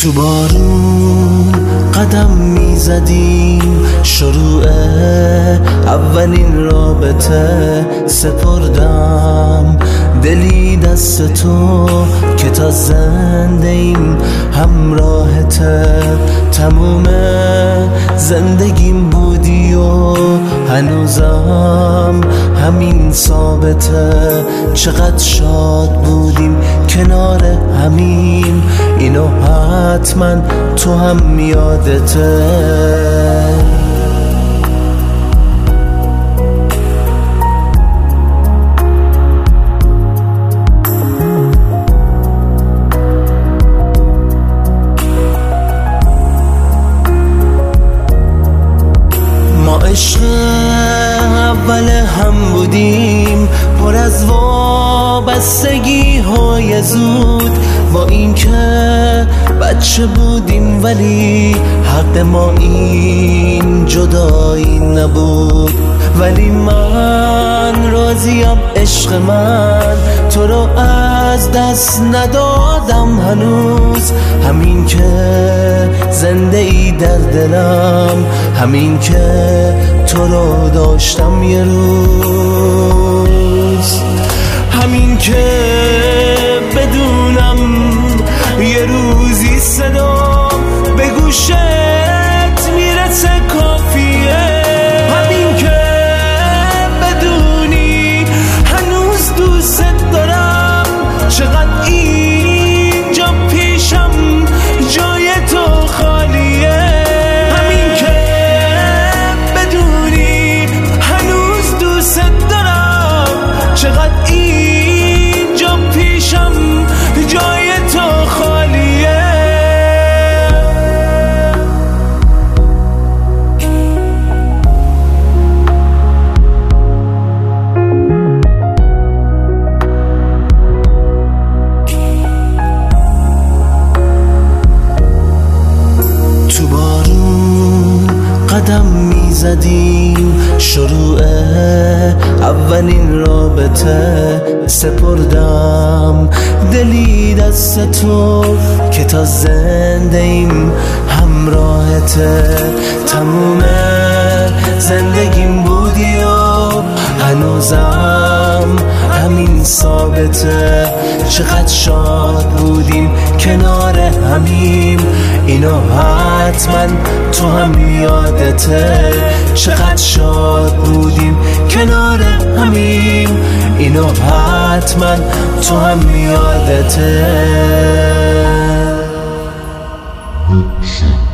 تو بارون قدم میزدیم، شروع اولین رابطه سپردم دلی دست تو که تا زنده ایم همراهته. تموم زندگیم بودی و هنوزم همین ثابته. چقدر شاد بودیم کنار همین، اینو حتما تو هم یادته. عشق اول هم بودیم، پر از وابستگی های زود. با این که بچه بودیم ولی حق ما این جدایی نبود. ولی من راضیم عشق من، تو رو از دست ندادم هنوز. همین که زنده ای در دلم، همین که تو رو داشتم یه روز. همین که بدونم یه روزی صدا به گوشت میرسه کافیه. همین که بدونی هنوز دوست دارم، چقدر اینجا پیشم جای تو خالیه. همین که بدونی هنوز دوست دارم، چقدر اینجا پیشم جای تو خالیه. تو بارون قدم میزدیم، شروع اولین رابطه سپردم دلی دست تو که تا زنده ایم همراهته. تموم زندگیم بودی و هنوزم همین ثابته. چقدر شاد بودیم کنار همیم، اینو حتما تو هم یادته. چقدر شاد بودیم کنار همیم، اینو حتما تو هم یادته.